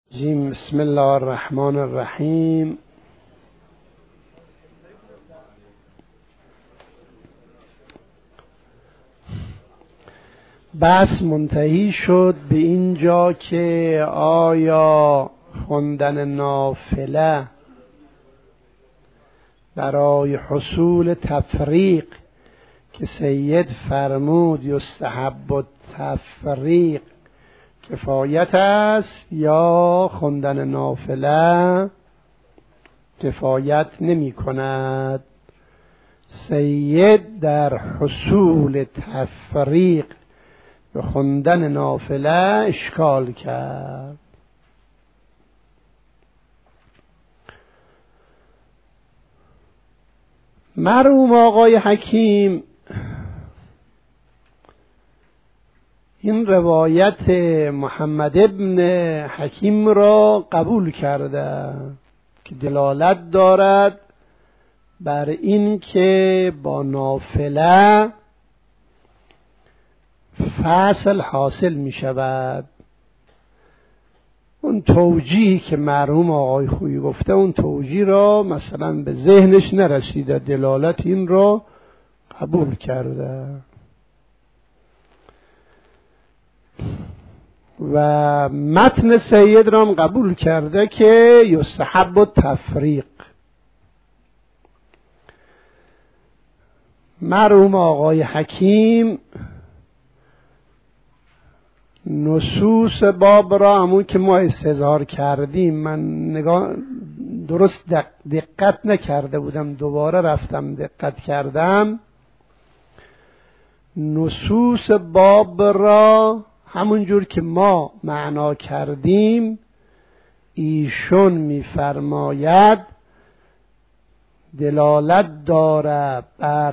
بسم الله الرحمن الرحیم. بس منتهی شد به اینجا که آیا خواندن نافله برای حصول تفریق که سید فرمود یستحب التفریق کفایت است یا خواندن نافله کفایت نمی کند؟ سید در حصول تفریق به خواندن نافله اشکال کرد. مرحوم آقای حکیم این روایت محمد ابن حکیم را قبول کرده که دلالت دارد بر این که با نافله فصل حاصل می شود. اون توجیهی که مرحوم آقای خویی گفته اون توجیه را مثلا به ذهنش نرسیده، دلالت این را قبول کرده و متن سید را هم قبول کرده که یستحب التفریق. مرحوم آقای حکیم نصوص باب را همون که ما استظهار کردیم، من درست دقت نکرده بودم، دوباره رفتم دقت کردم، نصوص باب را همون جور که ما معنا کردیم ایشون می‌فرماید دلالت داره بر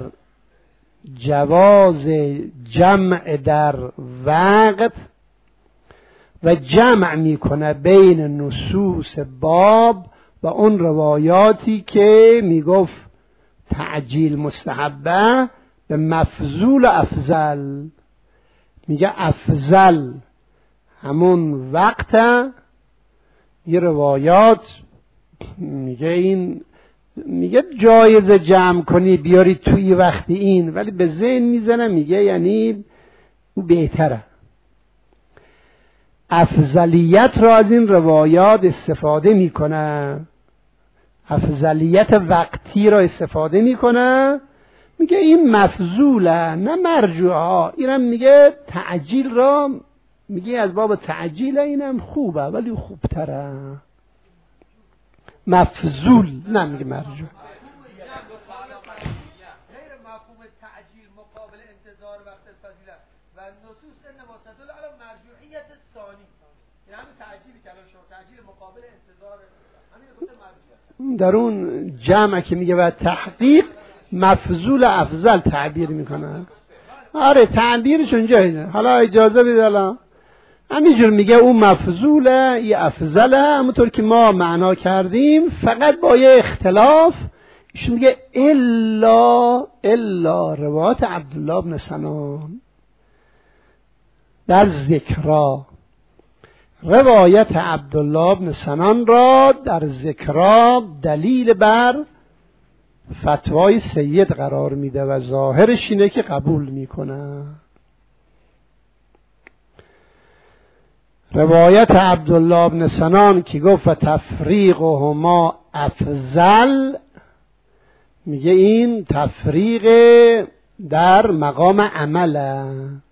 جواز جمع در وقت و جمع میکنه بین نصوص باب و اون روایاتی که میگفت تعجیل مستحبه به مفضول افضل. میگه افضل همون وقت، یه روایات میگه جایز جمع کنی بیاری توی وقتی این، ولی به ذهن میزنه میگه یعنی بهتره. افضلیت را از این روایات استفاده میکنه، افضلیت وقتی را استفاده میکنه، میگه این مفضوله نه مرجوعه. اینم میگه تعجیل را میگه از باب تعجیل اینم خوبه ولی خوبتره، مفضول نه میگه مرجوع. غیر مفهوم تعجیل مقابل انتظار وقت فضیلت و نصوص انما تدل علی مرجوعیت ثانی، یعنی همین تعجیلی که الان شما تعجیل مقابل انتظار همین گفته مرجوعیت. در اون جمع که میگه و تحقیق مفضول افضل تعبیر میکنه. آره تعبیرش اونجا. حالا اجازه بده الان همینجور میگه اون مفضوله یه افضله، همونطور که ما معنا کردیم، فقط با یه اختلاف. ایشون میگه الا روایت عبدالله بن سنان در ذکرا، روایت عبدالله بن سنان را در ذکرا دلیل بر فتوای سید قرار میده و ظاهرش اینه که قبول میکنه. روایت عبدالله بن سنان که گفت و تفریقهما افضل، میگه این تفریق در مقام عمله،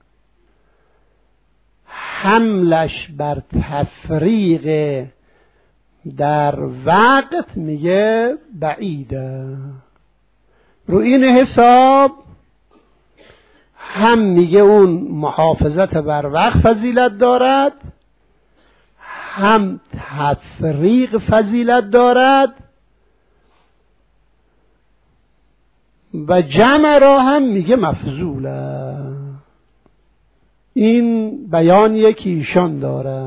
حملش بر تفریق در وقت میگه بعیده. رو این حساب هم میگه اون محافظت بر وقت فضیلت دارد، هم تفریق فضیلت دارد و جمع را هم میگه مفضوله. این بیانیه که ایشان داره.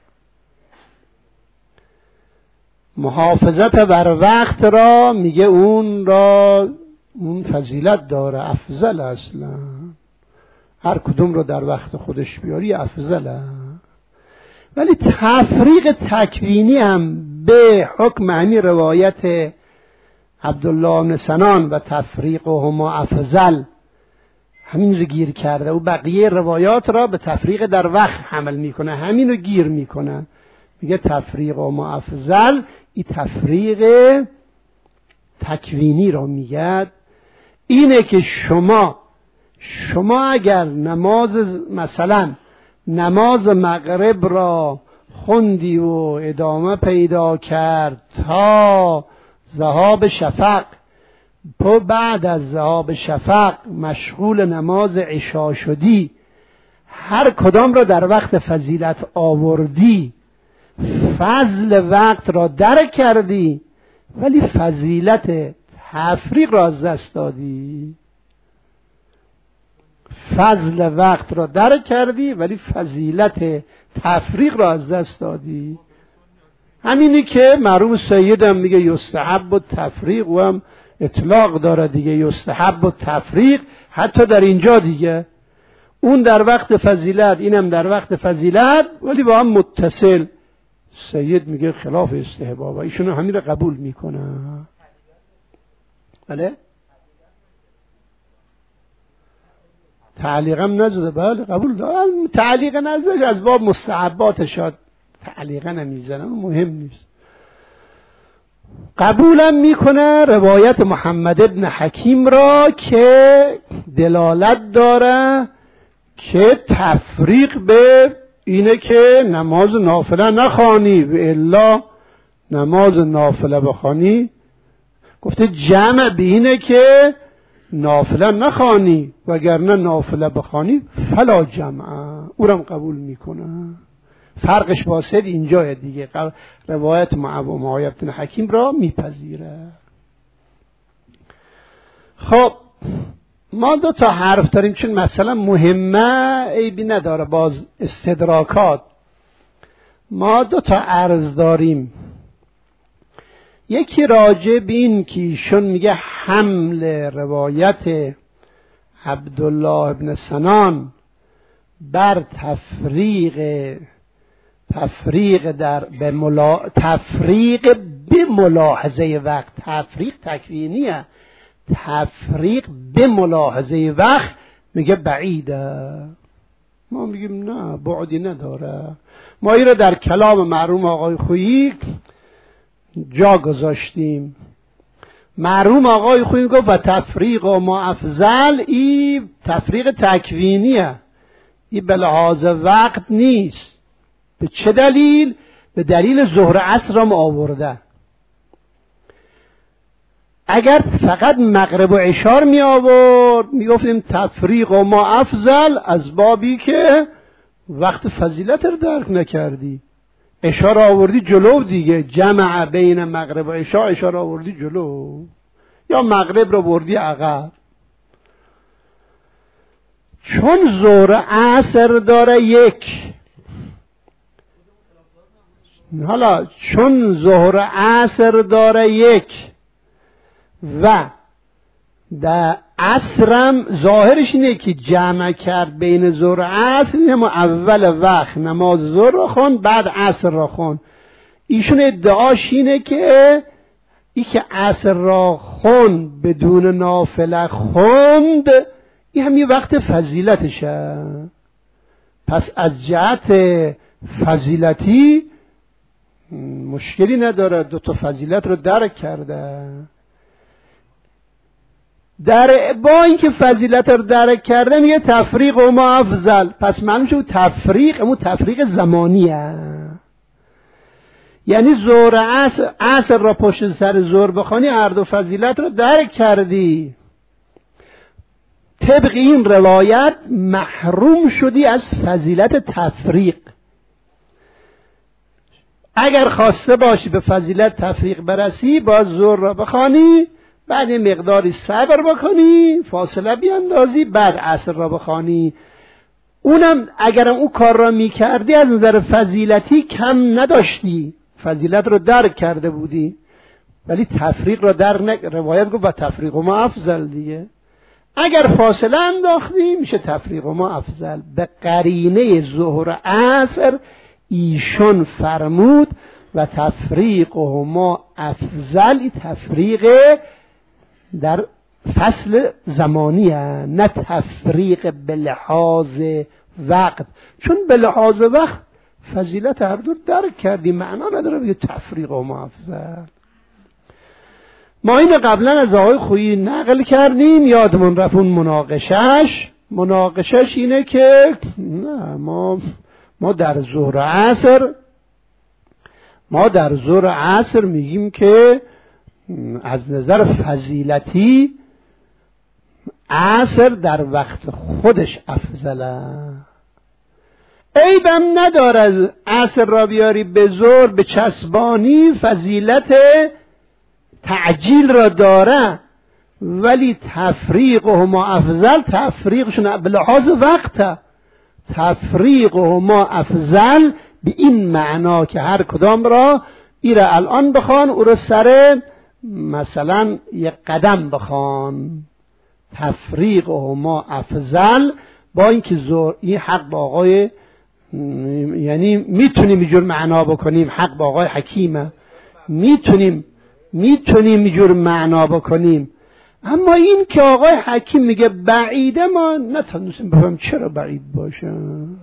محافظت بر وقت را میگه اون فضیلت داره، افضل اصلا. هر کدوم رو در وقت خودش بیاری افضله. ولی تفریق تکوینی هم به حکم همین روایت عبدالله بن سنان و تفریقهما افضل همین رو گیر کرده و بقیه روایات را به تفریق در وقت حمل میکنه، همین رو گیر میکنه، میگه تفریقهما افضل. این تفریق تکوینی را میگه اینه که شما اگر مثلا نماز مغرب را خوندی و ادامه پیدا کرد تا ذهاب شفق، بعد از ذهاب شفق مشغول نماز عشا شدی، هر کدام را در وقت فضیلت آوردی، فضل وقت را درک کردی ولی فضیلت تفریق را از دست دادی. فضل وقت را درک کردی ولی فضیلت تفریق را از دست دادی. همینی که مرحوم سید هم میگه یستحب التفریق و هم اطلاق داره دیگه، یستحب التفریق حتی در اینجا دیگه، اون در وقت فضیلت اینم در وقت فضیلت ولی با هم متصل. سید میگه خلاف استحباب، ایشون همین رو قبول میکنه. بله تعلیقم نجده، بله قبول دارم، تعلیق نجده از باب مستحبات شاد تعلیقا نمیزنم، مهم نیست. قبولم میکنه روایت محمد ابن حکیم را که دلالت داره که تفریق به اینه که نماز نافله نخوانی و الا نماز نافله بخوانی. گفته جمع به اینه که نافله نخوانی وگرنه نافله بخوانی فلا جمع، اونم قبول میکنه. فرقش واسه اینجا دیگه، روایت معاویه بن حکیم را میپذیره. خب ما دو تا حرف داریم چون مثلا مهمه، عیبی نداره باز استدراکات. ما دو تا عرض داریم، یکی راجع به این که ایشون میگه حمل روایت عبدالله ابن سنان بر تفریق به ملاحظه وقت، تفریق تکوینیه، تفریق به ملاحظه وقت میگه بعیده. ما میگیم نه، بعدی نداره. ما این رو در کلام مرحوم آقای خویی جا گذاشتیم. مرحوم آقای خویی گفت و تفریق و ما افضل، این تفریق تکوینیه، این به لحاظ وقت نیست. به چه دلیل؟ به دلیل ظهر عصر هم آورده. اگر فقط مغرب و عشار می آورد می گفتیم تفریق و ما افضل، از بابی که وقت فضیلت رو درک نکردی. عشار آوردی جلو دیگه، جمع بین مغرب و عشار آوردی جلو، یا مغرب رو بردی عقب. چون ظهر عصر داره یک، حالا چون ظهر عصر داره یک و در عصرم ظاهرش اینه که جمع کرد بین ظهر و عصر، اینه اول وقت نماز ظهر را خون بعد عصر را خون. ایشون ادعاش اینه که ای که عصر را خون بدون نافله خوند، این همین وقت فضیلتشه. پس از جهت فضیلتی مشکلی نداره، دو تا فضیلت رو درک کرده. با اینکه فضیلت رو درک کرده میگه تفریق و ما افضل، پس معلوم شد تفریق اما تفریق زمانیه، یعنی ظهر عصر را پشت سر ظهر بخوانی هر دو فضیلت رو درک کردی. طبق این روایت محروم شدی از فضیلت تفریق. اگر خواسته باشی به فضیلت تفریق برسی باز ظهر را بخوانی، بعد مقداری صبر بکنی، فاصله بیاندازی، بعد عصر را بخوانی. اونم اگرم اون کار را میکردی از نظر فضیلتی کم نداشتی، فضیلت رو درک کرده بودی، ولی تفریق را روایت گفت و تفریق ما افضل دیگه. اگر فاصله انداختی میشه تفریق ما افضل. به قرینه ظهر عصر ایشون فرمود و تفریقهما افضل. تفریق در فصل زمانی هست، نه تفریق به لحاظ وقت، چون به لحاظ وقت فضیلت هر دو درک کردیم، معنا نداره بگه تفریقهما افضل. ما این قبلا از آقای خویی نقل کردیم، یادمون رفت اون مناقشش اینه که نه ما در ظهر عصر میگیم که از نظر فضیلتی عصر در وقت خودش افضله. عیبم نداره عصر را بیاری به ظهر به چسبانی، فضیلت تعجیل را داره، ولی تفریقهما افضل، تفریقشون به لحاظ وقت، تفریقهما افضل به این معنا که هر کدام را ایره الان بخوان، او را سر مثلا یک قدم بخوان. تفریقهما افضل، با اینکه این حق با آقای، یعنی میتونیم اینجور معنا بکنیم، حق با آقای حکیمه، میتونیم اینجور معنا بکنیم، اما این که آقای حکیم میگه بعیده، ما نتونستیم بفهم چرا بعید باشه.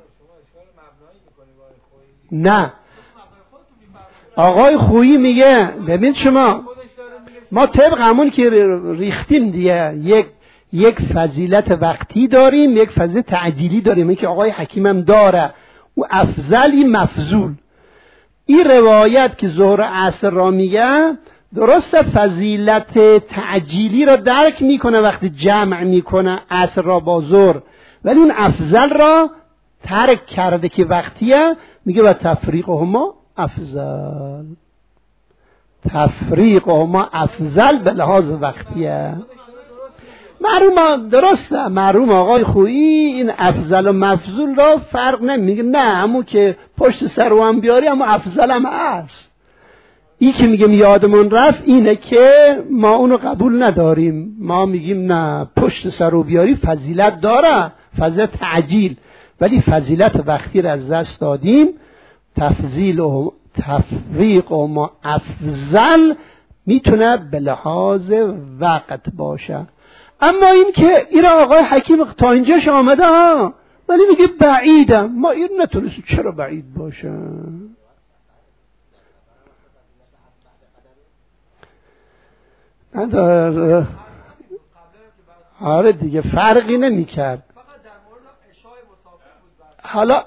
نه، آقای خویی میگه ببین شما، ما طبق همون که ریختیم دیگه، یک فضیلت وقتی داریم، یک فضیلت تعجیلی داریم، این که آقای حکیم هم داره، او افضلی مفضول. این روایت که ظهر عصر را میگه درسته، فضیلت تعجیلی را درک میکنه وقتی جمع میکنه عصر را با ظهر، ولی اون افضل را ترک کرده که وقتیه، میگه و تفریقهما افضل، تفریقهما افضل به لحاظ وقتیه. معلوم آقای خویی این افضل و مفضول را فرق نمیگه، نه همون که پشت سر رو هم بیاری اما افضل هم هست. این که میگه یادمون رفت اینه که ما اونو قبول نداریم، ما میگیم نه، پشت سر رو بیاری فضیلت داره، فضیلت تعجیل، ولی فضیلت وقتی را از دست دادیم. تفریق و ما افضل میتونه به لحاظ وقت باشه. اما این که این آقای حکیم تا اینجاش آمده ها، ولی میگه بعیده، ما این نتونستیم، چرا بعید باشه؟ نداره. آره دیگه فرقی نمیکرد. حالا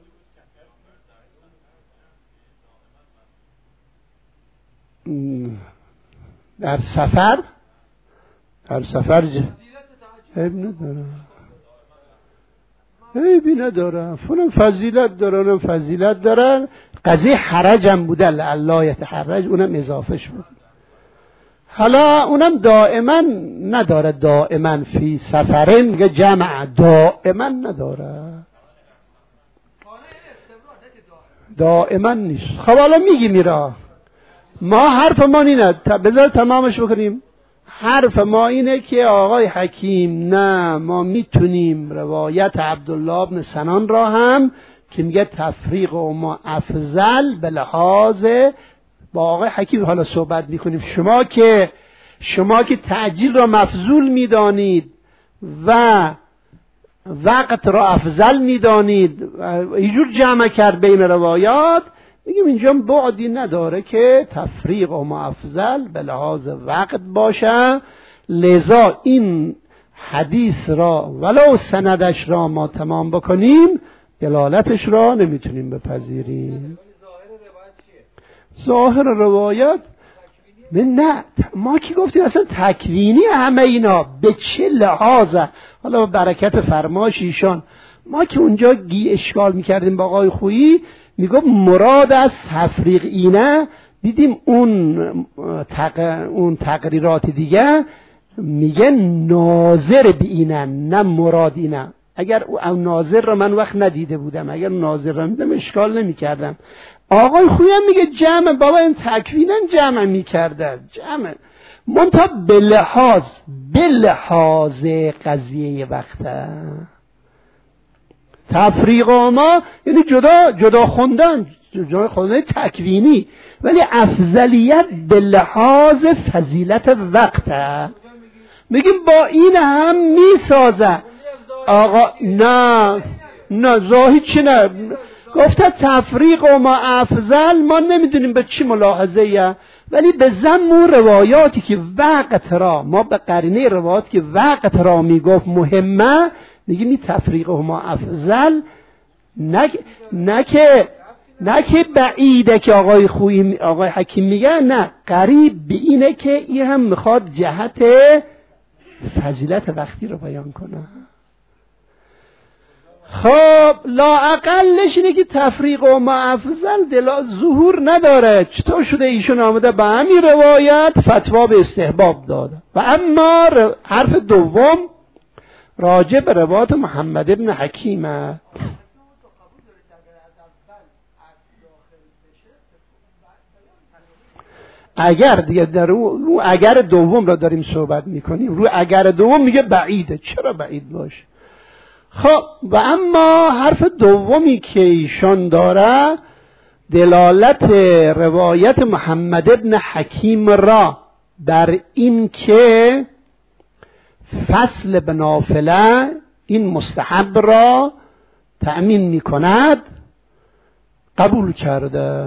در سفر عیبی نداره، فلان فضیلت داره، اونم فضیلت داره. قضیه حرجم بوده، لعلا یتحرج، اونم اضافهش بود. حالا اونم دائما نداره، دائما فی سفرین میگه جمع، دائما نداره، دائما نیست. خب حالا میگی میرا، ما حرف ما اینه، بذار تمامش بکنیم. حرف ما اینه که آقای حکیم نه، ما میتونیم روایت عبدالله بن سنان را هم که میگه تفریق و ما افضل به لحاظ، با آقای حکیم حالا صحبت میکنیم. شما که تعجیل را مفضول میدانید و وقت را افضل میدانید، اینجور جمع کرد بین روایات، میگیم اینجا بعدی نداره که تفریق و ما افضل به لحاظ وقت باشه. لذا این حدیث را ولو سندش را ما تمام بکنیم، دلالتش را نمیتونیم بپذیریم. ظاهر روایت نه، ما کی گفتیم اصلا تکوینی همه اینا، به چه لحاظه؟ حالا برکت فرمایش ایشان، ما که اونجا اشکال میکردیم با آقای خویی، میگم مراد از تفریق اینه، دیدیم اون تقریرات دیگه میگه ناظر به اینه، نه مراد اینه. اگر اون ناظر را من وقت ندیده بودم، اگر ناظر را میدم اشکال نمیکردم. آقای خویی هم میگه جمع، بابا این تکوینا جمع میکرده، جمع منتها به لحاظ قضیه وقته. تفریق ما یعنی جدا خوندن، جدا خوندن تکوینی، ولی افضلیت به لحاظ فضیلت وقته. میگیم با این هم میسازه آقا. نه ظاهر چی نه گفته تفریق و ما افضل، ما نمیدونیم به چی ملاحظه یه، ولی به ضمن روایاتی که وقت را، ما به قرینه روایاتی که وقت را میگفت مهمه، میگیم این تفریق و ما افضل، نه که بعیده که آقای حکیم میگه، نه قریب به اینه که این هم میخواد جهت فضیلت وقتی رو بیان کنه. خب لااقلش اینه که تفریق و ما افضل ظهور نداره. چطور شده ایشون آمده به همین روایت فتوا به استحباب داده؟ و اما حرف دوم راجع به روایت محمد ابن حکیمه. اگر دیگه در رو اگر دوم را داریم صحبت میکنیم، رو اگر دوم میگه بعیده. چرا بعید باشه؟ خب و اما حرف دومی که ایشان داره دلالت روایت محمد ابن حکیم را در این که فصل به نافله این مستحب را تأمین میکند قبول کرده.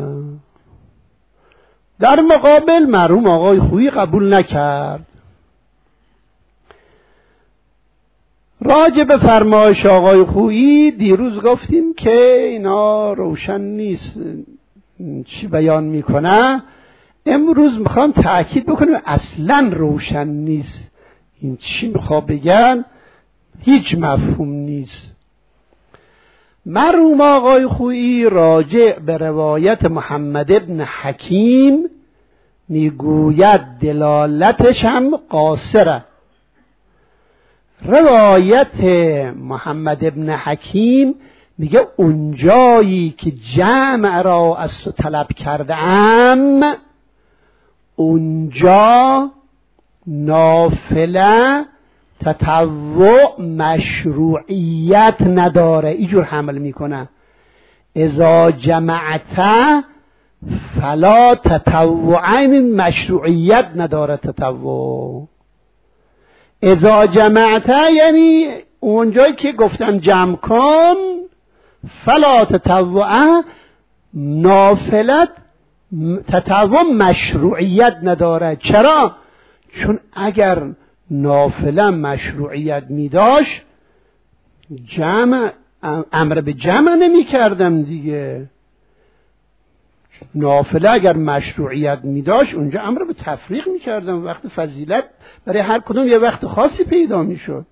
در مقابل مرحوم آقای خویی قبول نکرد. راجع به فرمایش آقای خویی دیروز گفتیم که اینا روشن نیست چی بیان میکنه. امروز میخوام تأکید بکنیم اصلا روشن نیست. این چی میخواد بگن؟ هیچ مفهوم نیست. مرحوم آقای خویی راجع به روایت محمد ابن حکیم میگوید دلالتش هم قاصره. روایت محمد ابن حکیم میگه اونجایی که جمع را از تو طلب کردم اونجا نافله تطوع مشروعیت نداره. اینجور حمل میکنه اذا جمعت فلا تطوعین، مشروعیت نداره تطوع. اذا جمعت یعنی اونجایی که گفتم جمع کن، فلا تطوع نافلت تطوع مشروعیت نداره. چرا؟ چون اگر نافله مشروعیت می داشت جمع امر به جمع نمی کردم دیگه. نافله اگر مشروعیت می داشت اونجا امر به تفریق می کردم. وقت فضیلت برای هر کدوم یه وقت خاصی پیدا می شد.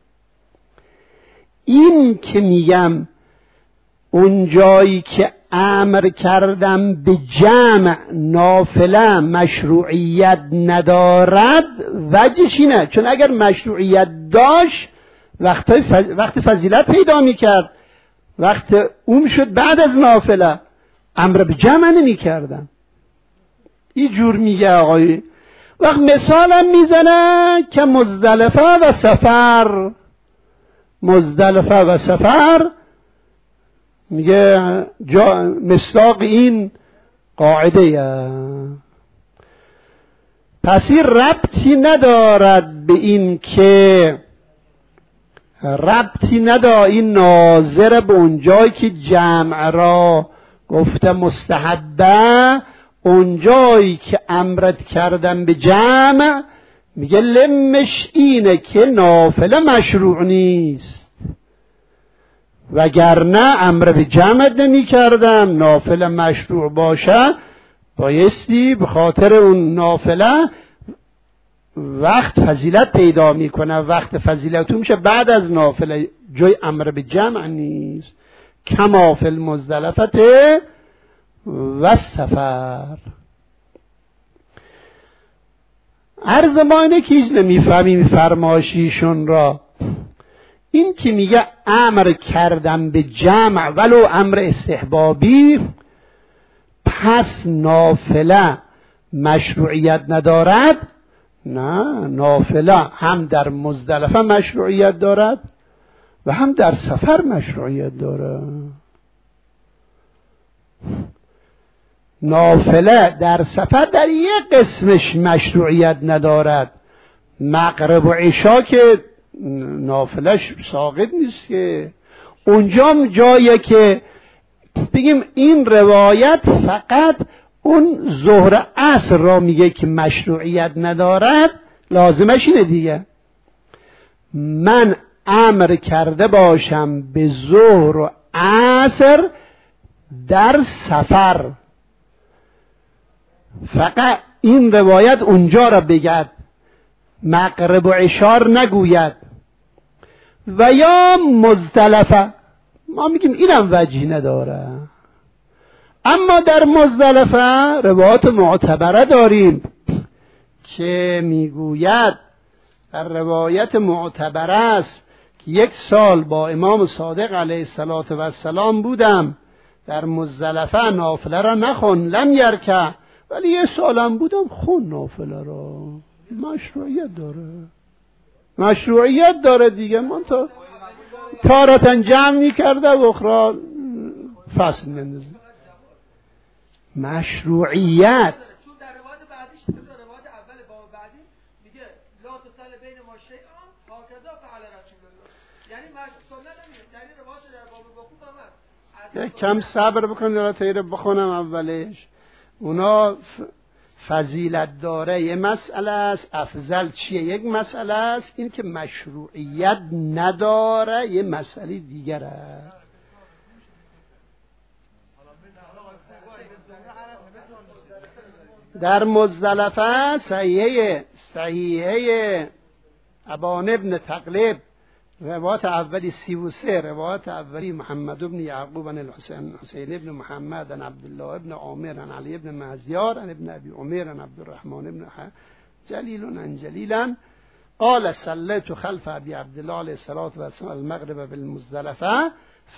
این که میگم اونجایی که امر کردم به جمع نافله مشروعیت ندارد وجهش اینه چون اگر مشروعیت داشت وقت فضیلت پیدا میکرد، وقت اون شد بعد از نافله، امر به جمع نمی کردم. این جور میگه آقای. وقت مثالم میزنه که مزدلفه و سفر، مزدلفه و سفر میگه مصداق این قاعده. پس این ربطی ندارد به این که ربطی نداره این ناظر به اونجایی که جمع را گفته مستحبه، اونجایی که امرت کردم به جمع میگه لمش اینه که نافله مشروع نیست، وگرنه امر به جمع نمی کردم. نافله مشروع باشه بایستی به خاطر اون نافله وقت فضیلت پیدا میکنه. وقت فضیلت میشه بعد از نافله، جای امر به جمع نیست. کما فی المزدلفت و سفر. عرض ما اینه که هیچ نمیفهمیم فرمایشیشون را. این که میگه امر کردم به جمع ولو امر استحبابی، پس نافله مشروعیت ندارد؟ نه، نافله هم در مزدلفه مشروعیت دارد و هم در سفر مشروعیت داره. نافله در سفر در یک قسمش مشروعیت ندارد. مغرب و عشا که نافلش ساقط نیست که، اونجا جایه که بگیم این روایت فقط اون ظهر عصر را میگه که مشروعیت ندارد، لازمش اینه دیگه. من امر کرده باشم به ظهر و عصر در سفر، فقط این روایت اونجا را بگد، مغرب و عشار نگوید. و یا مزدلفه، ما میگیم اینم وجهی نداره. اما در مزدلفه روایات معتبره داریم که میگوید، در روایت معتبره است که 1 سال با امام صادق علیه السلام بودم، در مزدلفه نافله را نخون لم یرکع، ولی 1 سالم بودم خون نافله را. مشروعیت داره، مشروعیت داره دیگه. من تا تارتن جمع میکرده و اخرى فصل میندازه. مشروعیت چون در روایت بعدیش روایت اول باب بعدی میگه لا تصل بین ما شیئا هکذا فعل رسول الله، یعنی سنت نمیگه، یعنی روایت در باب وقوف هم یک کم صبر بکن تا تیره بخونم اولش. اونا فضیلت داره، یه مسئله است. افضل چیه؟ یک مسئله است. این که مشروعیت نداره یه مسئله دیگر است. در مزدلفه صحیحه ابان ابن تقلب روایت اولی 33، روایت اولی محمد ابن یعقوب عن الحسین ابن محمد عن عبدالله ابن عامر عن علی ابن مهزیار عن ابن ابی عمر عن عبدالرحمن ابن جلیل عن جلیلا قال صلیت خلف ابی عبدالله علیه الصلاة والسلام المغرب بالمزدلفه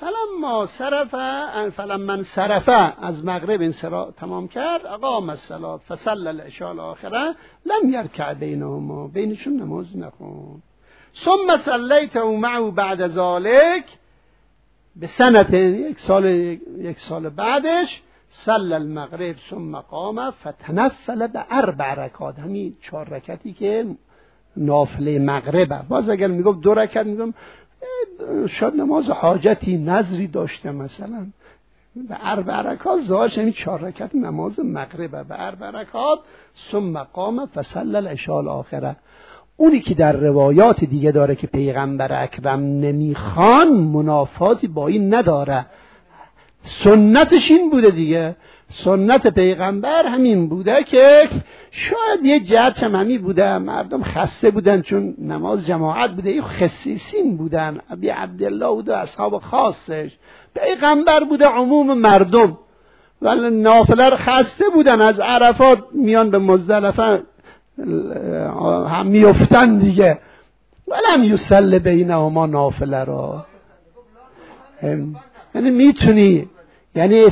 فلما انصرف از مغرب انصراف تمام کرد اقام الصلاة فصلى العشاء الاخره لم یرکع بینهما، بینشون نماز نخوند. ثم صلیته معه بعد ذلك بسنة، 1 سال بعدش صلى المغرب ثم قام فتنفل ب4 رکعات، همین 4 رکعتی که نافله مغربه. باز اگر میگم 2 رکعت میگم شاید نماز حاجتی نظری داشته، مثلا ب4 رکعات ظاهرش همین 4 رکعت نماز مغربه، ب4 رکعات ثم قام فصلى العشاء الاخره. اونی که در روایات دیگه داره که پیغمبر اکرم نمیخوان، منافاتی با این نداره. سنتش این بوده دیگه، سنت پیغمبر همین بوده که شاید یه جهت هم همین بوده، مردم خسته بودن چون نماز جماعت بوده، این خصیصین بودن، ابی عبدالله بوده اصحاب خاصش، پیغمبر بوده عموم مردم، ولی نافله رو خسته بودن، از عرفات میان به مزدلفه هم میفتن دیگه، ولم یصلی بینهما نافله را. یعنی میتونی، یعنی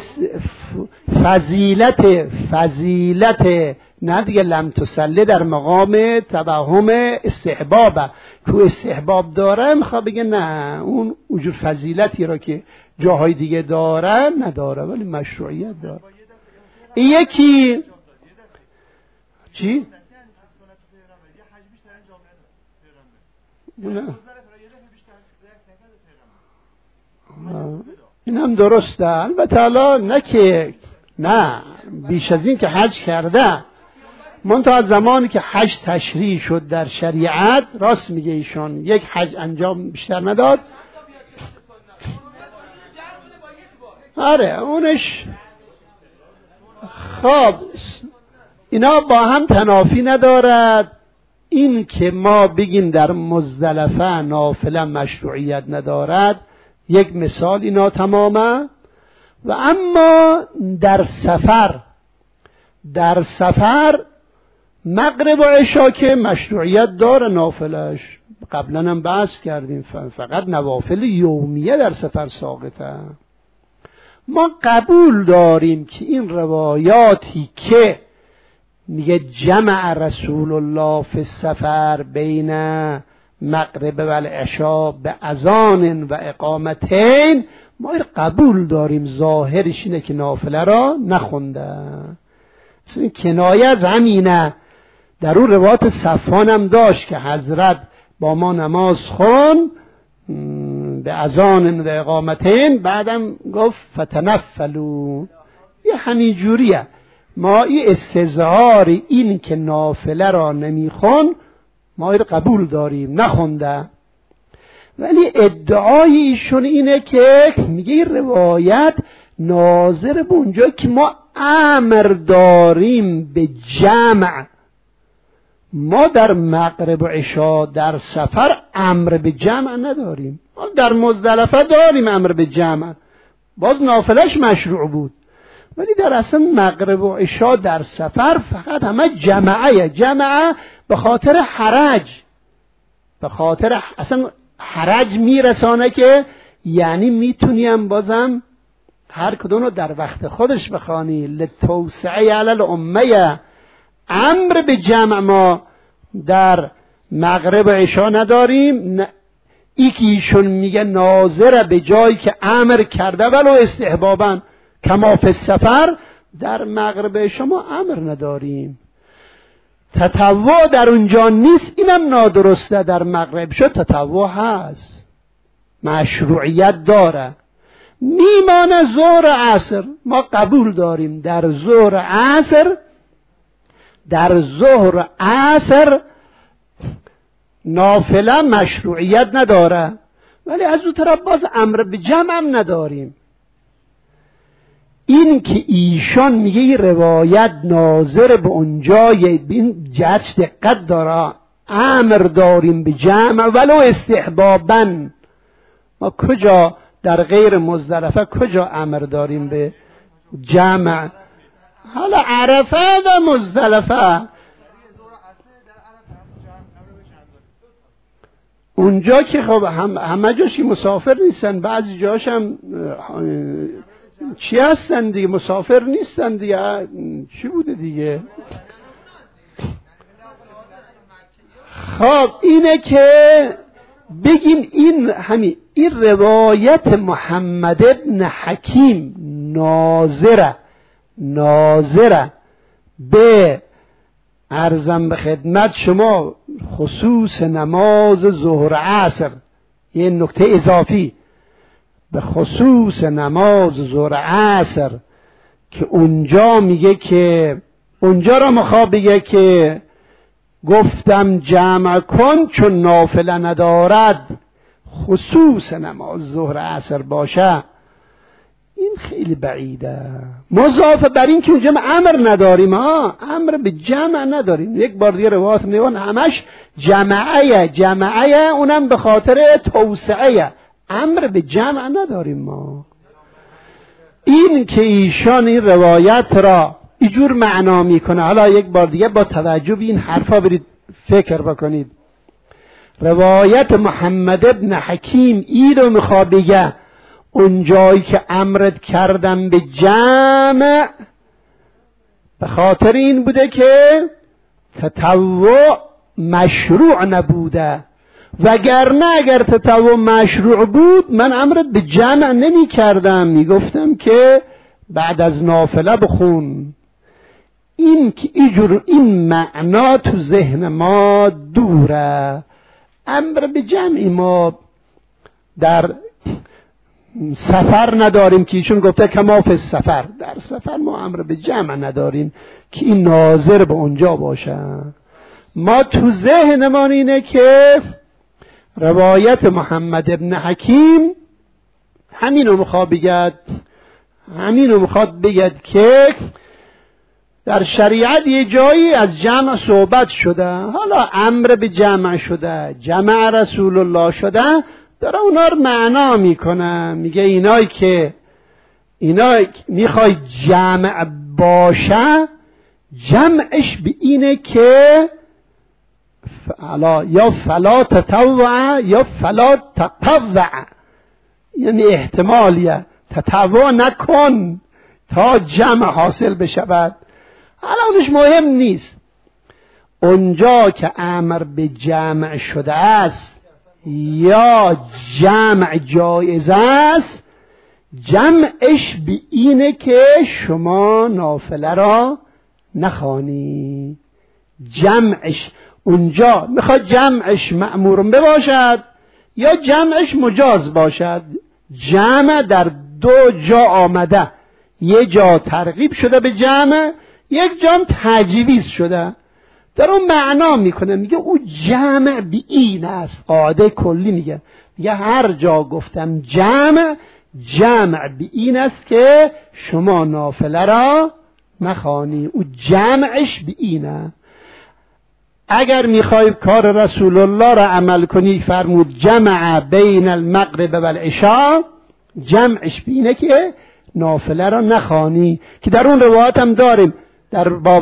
فضیلت نه دیگه، لم تصلی در مقام توهم استحبابه، که استحباب داره میخواد بگه نه، اون وجود فضیلتی را که جاهای دیگه داره نداره، ولی مشروعیت داره. یکی چی؟ این هم درسته البته، حالا نه که نه بیش از این که حج کرده، منتها از زمانی که حج تشریع شد در شریعت، راست میگه ایشون، یک حج انجام بیشتر نداد. آره اونش خب اینا با هم تنافی ندارد. این که ما بگیم در مزدلفه نافله مشروعیت ندارد، یک مثال اینا تمامه. و اما در سفر مغرب و عشا که مشروعیت داره نافلش، قبلا هم بحث کردیم، فقط نوافل یومیه در سفر ساقطه. ما قبول داریم که این روایاتی که میگه جمع رسول الله فی السفر بین مغرب و العشاء به اذان و اقامتین، ما قبول داریم ظاهرش اینه که نافله را نخونده. این کنایه از همینه. در اون روایت صفوان هم داشت که حضرت با ما نماز خون به اذان و اقامتین، بعدم گفت فتنفلو. یه همین جوریه. ما این استظهار این که نافله را نمیخون ما این قبول داریم، نخونده. ولی ادعای ایشون اینه که میگه روایت ناظر به اونجا که ما امر داریم به جمع. ما در مغرب و عشاء در سفر امر به جمع نداریم. در مزدلفه داریم امر به جمع، باز نافلش مشروع بود. ولی در اصلا مغرب و عشاء در سفر فقط همه جمعه به خاطر حرج، به خاطر اصلا حرج میرسانه که یعنی میتونیم بازم هر کدوم رو در وقت خودش بخوانی. لتوسعه علی الامه، امر به جمع ما در مغرب و عشاء نداریم. ایشون میگه ناظر به جایی که امر کرده ولو استحبابا کما فی السفر، در مغرب و عشاء ما امر نداریم. تطوع در اونجا نیست، اینم نادرسته. در مغرب شد تطوع هست، مشروعیت داره. میمانه ظهر عصر، ما قبول داریم در ظهر عصر نافله مشروعیت نداره. ولی از اون طرف باز امر به جمع هم نداریم. این که ایشان میگه این روایت ناظر به اونجای بین جهت دقت داره، امر داریم به جمع ولو استحبابا. ما کجا در غیر مزدلفه کجا امر داریم به جمع؟ حالا عرفه و مزدلفه اونجا که خب همه جاشی مسافر نیستن، بعضی جاش هم چی هستن دیگه، مسافر نیستن دیگه. چی بوده دیگه؟ خب اینه که بگیم این روایت محمد ابن حکیم ناظره به عرضم به خدمت شما خصوص نماز ظهر عصر. یه نکته اضافی به خصوص نماز ظهر عصر که اونجا میگه که اونجا را میخواد بگه که گفتم جمع کن چون نافله ندارد، خصوص نماز ظهر عصر باشه. این خیلی بعیده. مضاف بر این که اونجا امر نداریم، امر به جمع نداریم. یک بار دیگه روایت میگن همش جمعه، اونم به خاطر توسعه، امر به جمع نداریم ما. این که ایشان این روایت را اینجور معنا میکنه. حالا یک بار دیگه با توجه به این حرفا برید فکر بکنید. روایت محمد ابن حکیم این رو میخواد بگه اون جایی که امرت کردم به جمع به خاطر این بوده که تطوع مشروع نبوده، وگرنه اگر تطوع مشروع بود من امرت به جمع نمی کردم، می گفتم که بعد از نافله بخون. این که این معنا تو ذهن ما دوره. امر به جمع ما در سفر نداریم که ایشون گفته کما فی السفر، در سفر ما امر به جمع نداریم که این ناظر به اونجا باشه. ما تو ذهنمان اینه که روایت محمد ابن حکیم همینو میخواد بگد که در شریعت یه جایی از جمع صحبت شده، حالا امر به جمع شده، جمع رسول الله شده، داره اونا رو معنا میکنه. میگه اینا میخوای جمع باشه، جمعش به اینه که یا فلا تطوع یا فلا تطوع، یعنی احتمالیه تطوع نکن تا جمع حاصل بشود. حالا اونش مهم نیست. اونجا که امر به جمع شده است یا جمع جایز است، جمعش به اینه که شما نافله را نخوانی. جمعش اونجا میخواد جمعش مأمور بباشد یا جمعش مجاز باشد. جمع در دو جا آمده، یه جا ترغیب شده به جمع، یک جا تجویز شده. در اون معنا میکنه، میگه او جمع به این است. قاعده کلی میگه هر جا گفتم جمع، جمع به این است که شما نافله را نخوانی. او جمعش به اینه. اگر میخوای کار رسول الله را عمل کنی، فرمود جمع بین المغرب و العشاء، جمعش به اینه که نافله را نخوانی، که در اون روایت هم داریم در باب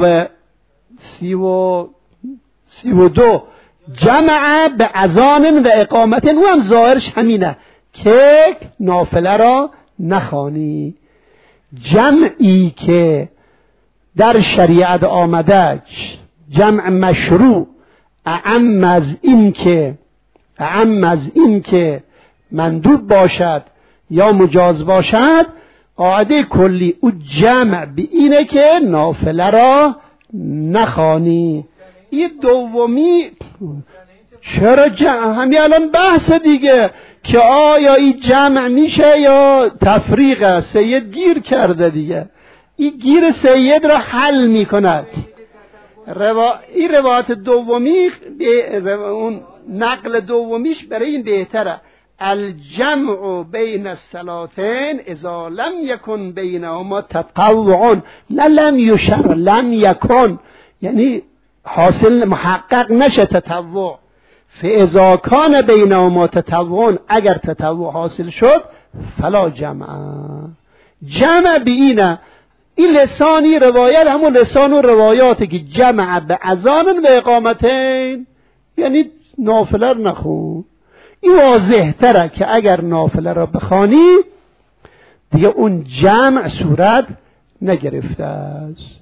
32 جمع به اذان و اقامت، او هم ظاهرش همینه که نافله را نخوانی. جمعی که در شریعت آمده، جمع مشروع، اعم از این که مندوب باشد یا مجاز باشد، قاعده کلی او جمع به اینه که نافله را نخوانی. این دومی چرا جمع؟ همین الان بحث دیگه که آیا این جمع میشه یا تفریقه. سید گیر کرده دیگه، این گیر سید را حل میکند. این روایت دومی، اون نقل دومیش برای این بهتره: الجمع بین الصلاتین اذا لم یکن بینهما تطوع، لم یکن یعنی حاصل محقق نشه تطوع. فاذا کان بینهما تطوع، اگر تطوع حاصل شد فلا جمع. جمع به اینه. این لسانی روایت همون لسان و روایاتی که جمع به اذان و اقامتین، یعنی نافله رو نخون. این واضح تره که اگر نافله را بخوانی دیگه اون جمع صورت نگرفته است.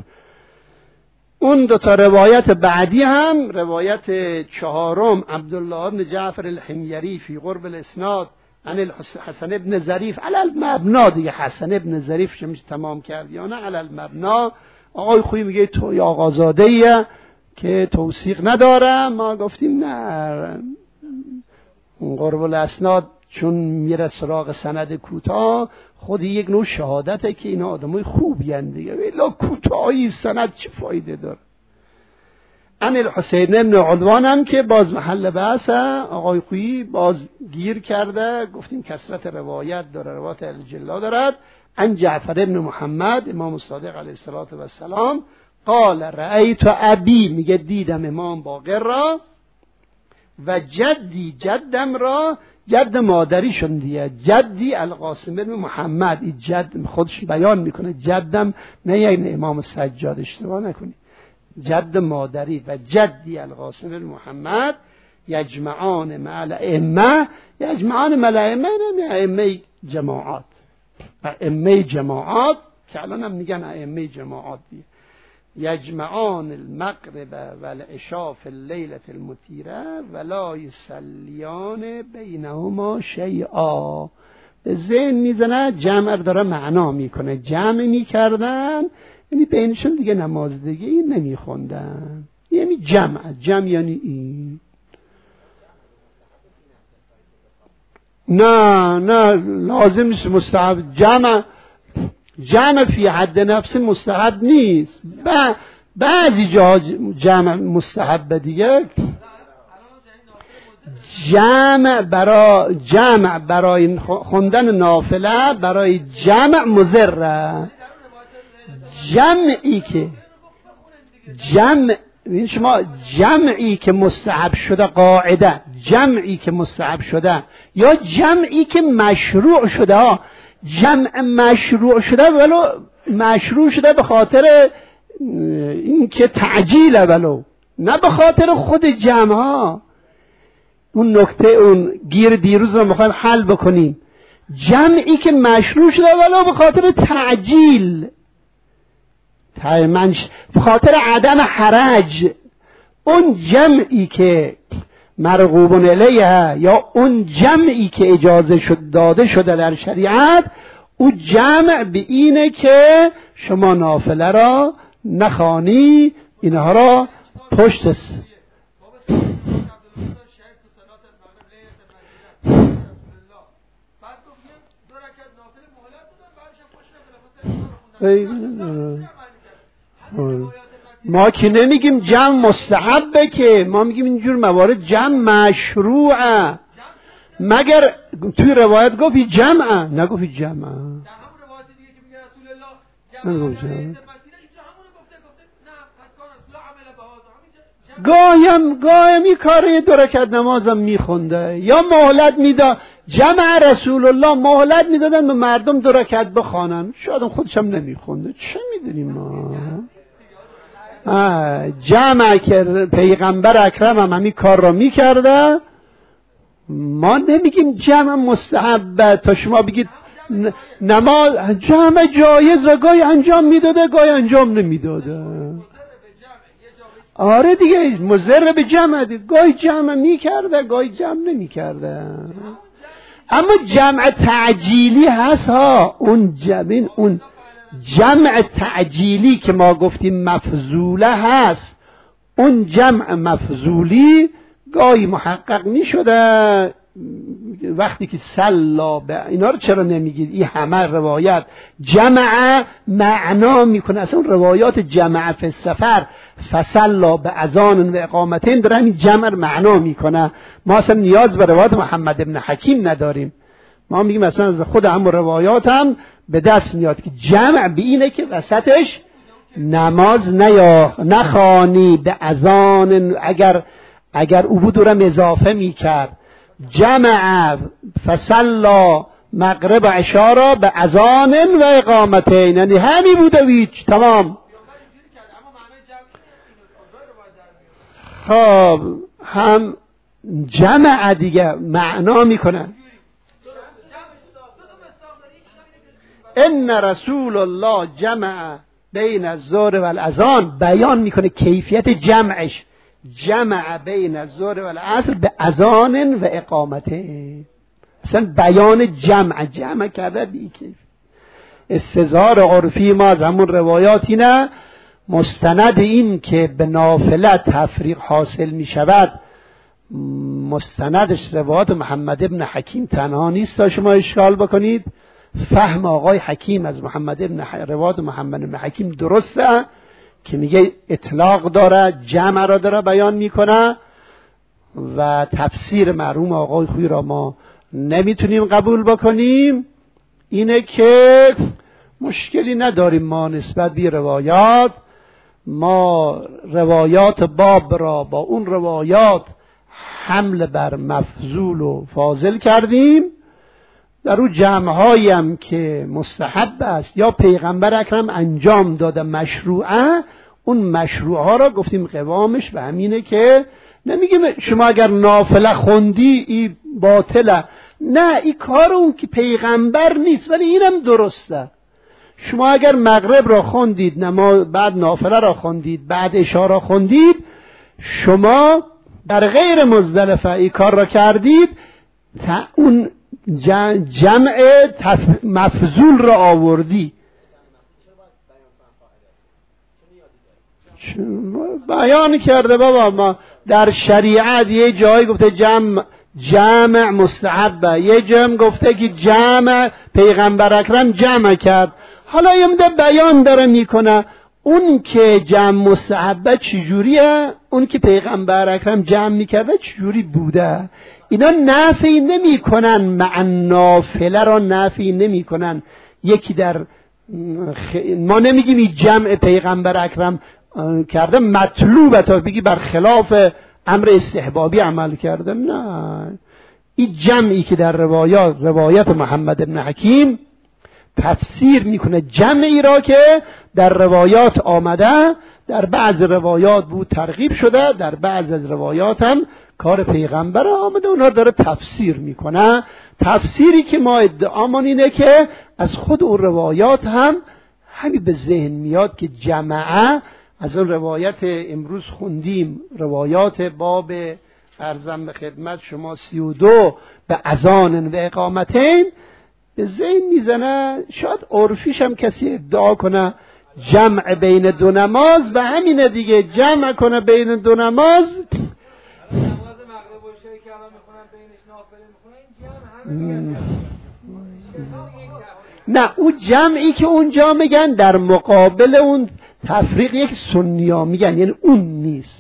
اون دوتا روایت بعدی هم، روایت چهارم عبدالله بن جعفر الحمیری فی قرب الاسناد عن الحسن ابن ظریف علی المبنا، دیگه حسن ابن ظریف چه میشه تمام کرد یا نه؟ علی المبنا. آقای خویی میگه توی آقازادهیه که توثیق نداره. ما گفتیم نه، قرب الاسناد چون میره سراغ سند کوتاه، خود یک نوع شهادته که اینا آدمای خوبی هستند دیگه. الا کوتاهی سند چه فایده داره؟ عن الحسین ابن علوان هم که باز محل بحث، آقای خویی باز گیر کرده، گفتیم کثرت روایت داره، روایت الجلا دارد. عن جعفر ابن محمد امام صادق علیه السلام قال رأیت ابی، میگه دیدم امام باقر را، و جدی جدم را، جد مادریشون دیگه، جدی القاسم بن محمد. این جد خودش بیان میکنه، جدم نه یعنی امام سجاد، اشتباه نکنی، جد مادری. و جدی القاسم بن محمد یجمعان مع الائمه، یجمعان مع الائمه نه ائمه جماعات، ائمه جماعات که الان هم میگن ائمه جماعات دیگه. یجمعان المغرب و العشاء فی اللیلة المطیره ولا یصلیان بینهما شیئا. به ذهن میزنه جمع داره معنا میکنه، جمع میکردن یعنی بینشون دیگه نماز دیگه این نمیخوندن، یعنی جمع یعنی این. نه لازم نیست مستحب. جمع فی حد نفس مستحب نیست، بعضی جا جمع مستحب دیگه. جمع برای خوندن نافله برای جمع مضره. جمعی که مستحب شده، قاعده جمعی که مستحب شده یا جمعی که مشروع شده، جمع مشروع شده ولو مشروع شده به خاطر این که تعجیله، ولو نه به خاطر خود جمع ها. اون نکته، اون گیر دیروز رو میخوایم حل بکنیم. جمعی که مشروع شده ولو به خاطر تعجیل، به خاطر عدم حرج، اون جمعی که مرغوب الیه یا اون جمعی که اجازه داده شده در شریعت، اون جمع به اینه که شما نافله را نخوانی، اینها را پشت ما که نمیگیم جمع مستحبه، که ما میگیم اینجور موارد جمع مشروعه، مگر توی روایت گفتی جمعه، نگفتی جمعه. گایم این کار 2 رکعت نمازم میخونده یا مهلت میداد. جمع رسول الله مهلت میدادن به مردم 2 رکعت بخوانن، شاید خودش هم نمیخونده، چه میدونیم ما. جمع که پیغمبر اکرم هم همین کار را میکرده، ما نمیگیم جمع مستحبه تا شما بگید نماز. جمع جایز را گاهی انجام میداده، گاهی انجام نمیداده. آره دیگه، مضر به جمع دیگه، گاهی جمع میکرده گاهی جمع نمیکرده. اما جمع تعجیلی هست ها، اون جمع تعجیلی که ما گفتیم مفضوله هست، اون جمع مفضولی گاهی محقق میشده. وقتی که سلا به اینا رو چرا نمیگید؟ این همه روایت جمع معنا میکنه. اصلا روایات جمع فی السفر فسلا به اذان و اقامتین داره همین جمع معنا میکنه. ما اصلا نیاز به روایات محمد ابن حکیم نداریم. ما میگیم اصلا از خود هم روایات هم به دست میاد که جمع به اینه که وسطش نماز نخوانی به اذان. اگر او بود رو اضافه میکرد جمع فصلا مغرب عشا را به اذان و اقامتین، یعنی همی بوده ویچ تمام. خب هم جمع دیگه معنا میکنه. ان رسول الله جمع بین الظهر و الاذان، بیان میکنه کیفیت جمعش. جمع بین الظهر و العصر به اذان و اقامته، اصلا بیان جمع کرده بیکیف. استظهار عرفی ما از همون روایاتی نه مستند این که به نافله تفریق حاصل می شود، مستندش روایات محمد ابن حکیم تنها نیست تا شما اشکال بکنید. فهم آقای حکیم از روایات محمد ابن حکیم درسته که میگه اطلاق داره، جمع را داره بیان میکنه و تفسیر مرحوم آقای خویی را ما نمیتونیم قبول بکنیم. اینه که مشکلی نداریم ما نسبت به روایات. ما روایات باب را با اون روایات حمل بر مفضول و فاضل کردیم. در اون جمع‌هایی هم که مستحب است یا پیغمبر اکرم انجام داده مشروعه، اون مشروعه را گفتیم قوامش به همینه که نمیگیم شما اگر نافله خوندی ای باطله، نه، این کار اون که پیغمبر نیست، ولی اینم درسته. شما اگر مغرب را خوندید، نماز بعد نافله را خوندید، بعد عشا را خوندید، شما در غیر مزدلفه ای کار را کردید، اون جمع مفضول را آوردی. بیان کرده بابا، ما در شریعت یه جایی گفته جمع مستحبه، یه جمع گفته که جمع پیغمبر اکرم جمع کرد. حالا یه مده بیان داره میکنه اون که جمع مستحبه چجوریه، اون که پیغمبر اکرم جمع میکرده چجوری بوده. اینا نفی نمی کنن، مع نافله را نفی نمی کنن. یکی در ما نمیگیم این جمع پیغمبر اکرم کرده مطلوبه تا بگی بر خلاف امر استحبابی عمل کرده، نه. این جمعی که در روایت محمد ابن حکیم تفسیر میکنه جمعی را که در روایات آمده، در بعض روایات بود ترغیب شده، در بعض از روایات هم کار پیغمبر آمده، اونها داره تفسیر میکنه. تفسیری که ما ادعامان اینه که از خود اون روایات هم همین به ذهن میاد که جمعه از اون روایت امروز خوندیم، روایات باب ارزم به خدمت شما 32 به اذان و اقامتین به ذهن میزنه. شاید عرفیش هم کسی ادعا کنه جمع بین دو نماز، به همینه دیگه، جمع کنه بین دو نماز. نماز مغرب و عشا که الان میخونن بینش نافله میخونن، این جمع همه نه اون جمعی که اونجا میگن در مقابل اون تفریق یک سنیا میگن، یعنی اون نیست.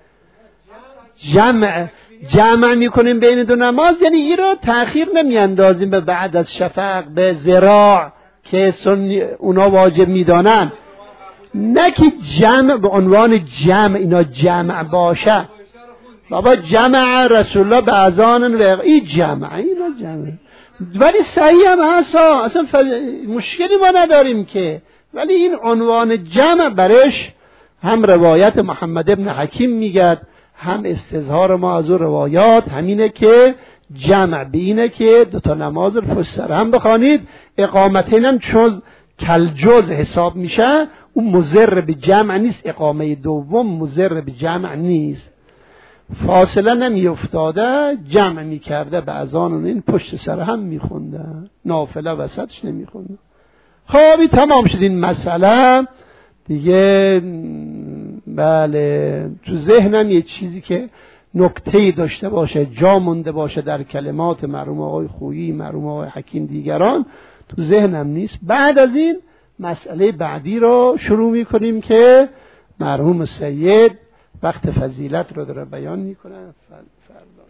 جمع میکنیم بین دو نماز یعنی این رو تأخیر نمیاندازیم به بعد از شفق، به ذراع که سنی اونا واجب میدانن، نه که جمع به عنوان جمع اینا جمع باشه. بابا جمع رسول الله به اذان و این جمع، اینا جمع، ولی صحیح هم هست، اصلا مشکلی ما نداریم که، ولی این عنوان جمع برش هم روایت محمد ابن حکیم میگد، هم استظهار ما از اون روایات همینه که جمع بینه که دوتا نماز رو پشت سر هم بخوانید. اقامتین هم چون کلجز حساب میشه، اون مضر به جمع نیست، اقامه دوم مضر به جمع نیست، فاصله نمی افتاده، جمع می کرده به اذان و این پشت سر هم می خونده، نافله وسطش نمی خونده. خب تمام شد این مسئله دیگه. بله تو ذهنم یه چیزی که نکته‌ای داشته باشه، جا مونده باشه در کلمات مرحوم آقای خویی، مرحوم آقای حکیم دیگران، تو ذهنم نیست. بعد از این مسئله بعدی رو شروع می کنیم که مرحوم سید وقت فضیلت رو داره بیان می کنن.